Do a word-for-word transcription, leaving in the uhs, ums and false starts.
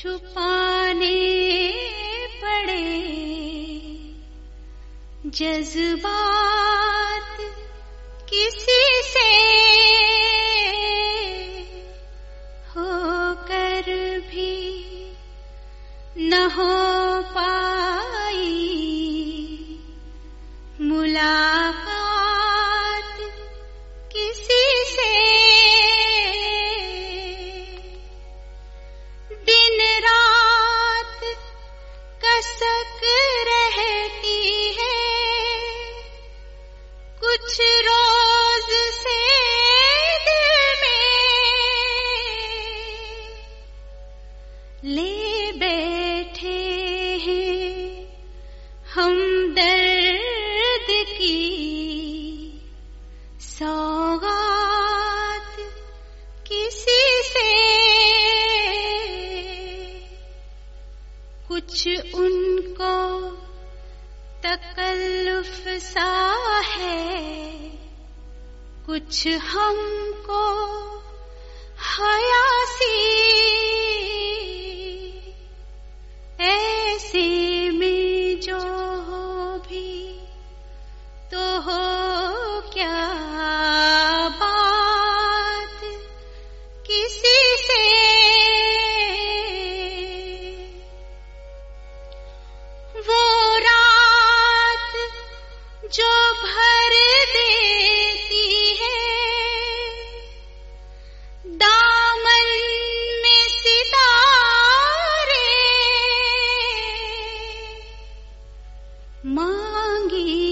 छुपाने पड़े जज्बात किसी से होकर भी न हो पाई मुलाकात किसी से। दिन रात कसक रहती है कुछ रोज से दिल में, ले बैठे हैं हम दर्द की सौगात किसी से। कुछ उनको तकल्लुफ सा है, कुछ हमको हयासी, ऐसे में जो हो भी तो हो क्या बात किसी से। वो रात जो भर देती है दामन में सितारे, मांगी